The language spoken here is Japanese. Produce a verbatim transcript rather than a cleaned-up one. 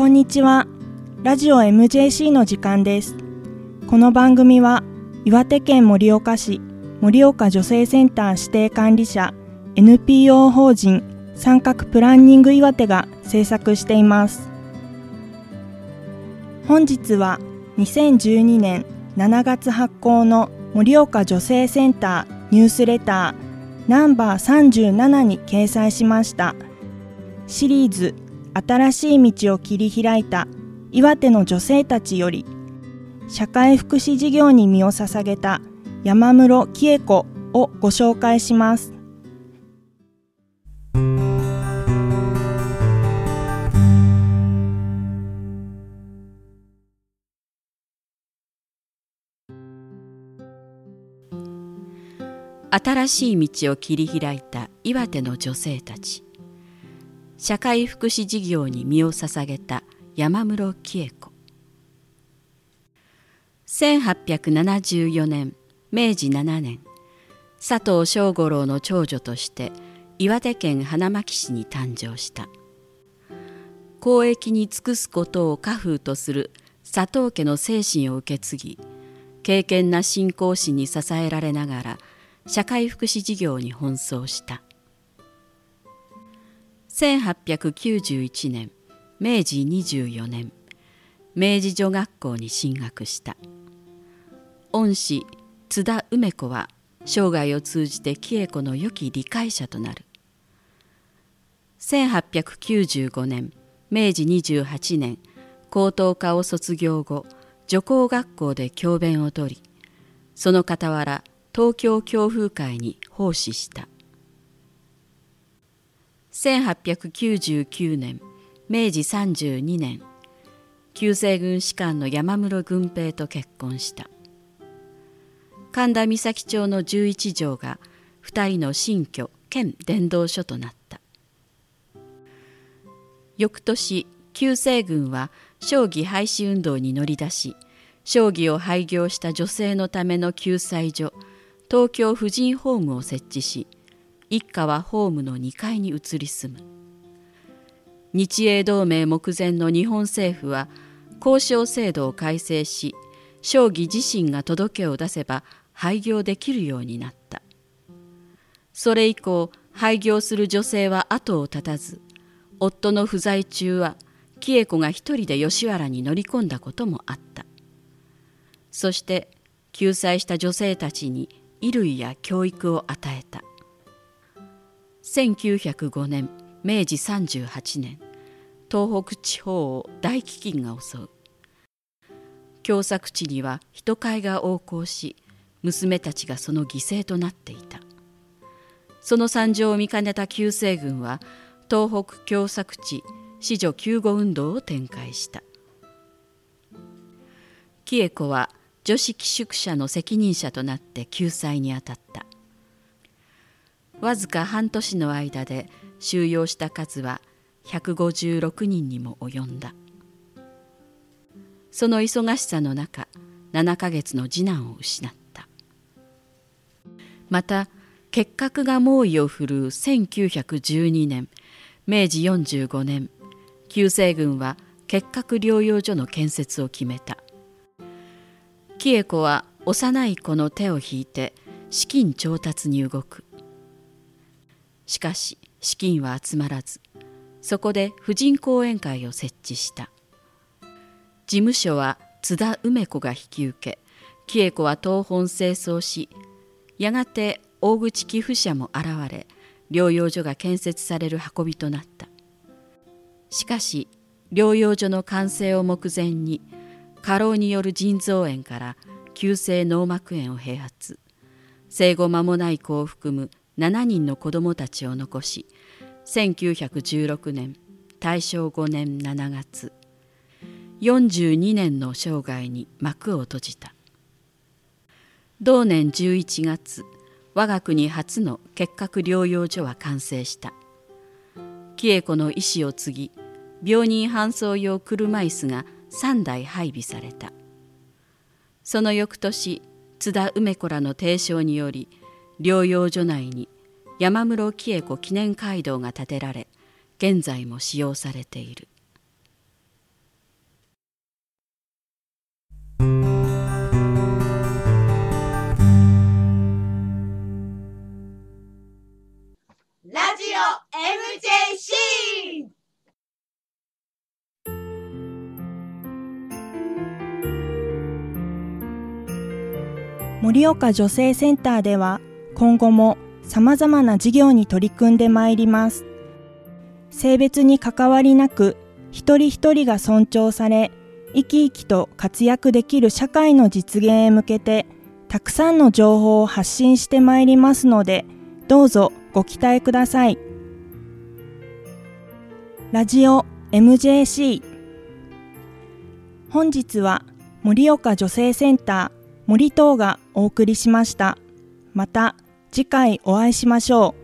んにちは。ラジオ エムジェーシー の時間です。この番組は岩手県盛岡市盛岡女性センター指定管理者 エヌピーオー 法人三角プランニング岩手が制作しています。本日はにせんじゅうにねんしちがつ発行の盛岡女性センターニュースレターナンバーさんじゅうななに掲載しましたシリーズ新しい道を切り開いた岩手の女性たちより社会福祉事業に身を捧げた山室喜恵子をご紹介します。 新しい道を切り開いた岩手の女性たち、社会福祉事業に身を捧げた山室喜恵子。せんはっぴゃくななじゅうよねんめいじななねん、佐藤正五郎の長女として岩手県花巻市に誕生した。公益に尽くすことを家風とする佐藤家の精神を受け継ぎ、敬虔な信仰心に支えられながら社会福祉事業に奔走した。せんはっぴゃくきゅうじゅういちねんめいじにじゅうよねん、明治女学校に進学した。恩師津田梅子は生涯を通じて喜恵子の良き理解者となる。せんはっぴゃくきゅうじゅうごねんめいじにじゅうはちねん、高等科を卒業後、女工学校で教鞭を取り、その傍ら東京教風会に奉仕した。せんはっぴゃくきゅうじゅうきゅうねんめいじさんじゅうにねん、旧制軍士官の山室軍平と結婚した。神田岬町の十一条が二人の新居兼伝道所となった。翌年、旧制軍は商議廃止運動に乗り出し、商議を廃業した女性のための救済所、東京婦人ホームを設置し、一家はホームのにかいに移り住む。日英同盟目前の日本政府は交渉制度を改正し、商議自身が届けを出せば廃業できるようになった。それ以降、廃業する女性は後を絶たず、夫の不在中は喜恵子が一人で吉原に乗り込んだこともあった。そして救済した女性たちに衣類や教育を与えた。せんきゅうひゃくごねんめいじさんじゅうはちねん、東北地方を大飢饉が襲う。凶作地には人飼いが横行し、娘たちがその犠牲となっていた。その惨状を見かねた旧制軍は東北凶作地子女救護運動を展開した。喜恵子は女子寄宿舎の責任者となって救済に当たった。わずか半年の間で収容した数はひゃくごじゅうろくにんにも及んだ。その忙しさの中、ななかげつの次男を失った。また、結核が猛威を振るうせんきゅうひゃくじゅうにねんめいじよんじゅうごねん、旧制軍は結核療養所の建設を決めた。喜恵子は幼い子の手を引いて資金調達に動く。しかし資金は集まらず、そこで婦人講演会を設置した。事務所は津田梅子が引き受け、喜恵子は東本清掃し、やがて大口寄付者も現れ、療養所が建設される運びとなった。しかし療養所の完成を目前に、過労による腎臓炎から急性脳膜炎を併発、生後間もない子を含むななにんの子どもたちを残し、せんきゅうひゃくじゅうろくねんたいしょうごねんしちがつ、よんじゅうにねんの生涯に幕を閉じた。同年じゅういちがつ、我が国初の結核療養所は完成した。喜恵子の遺志を継ぎ、病人搬送用車椅子がさんだい配備された。その翌年、津田梅子らの提唱により、療養所内に山室喜恵子記念街道が建てられ、現在も使用されている。 エムジェーシー。 盛岡女性センターでは今後も様々な事業に取り組んでまいります。性別に関わりなく一人一人が尊重され、生き生きと活躍できる社会の実現へ向けてたくさんの情報を発信してまいりますので、どうぞご期待ください。ラジオ エムジェーシー。本日は盛岡女性センター森藤がお送りしました。また次回お会いしましょう。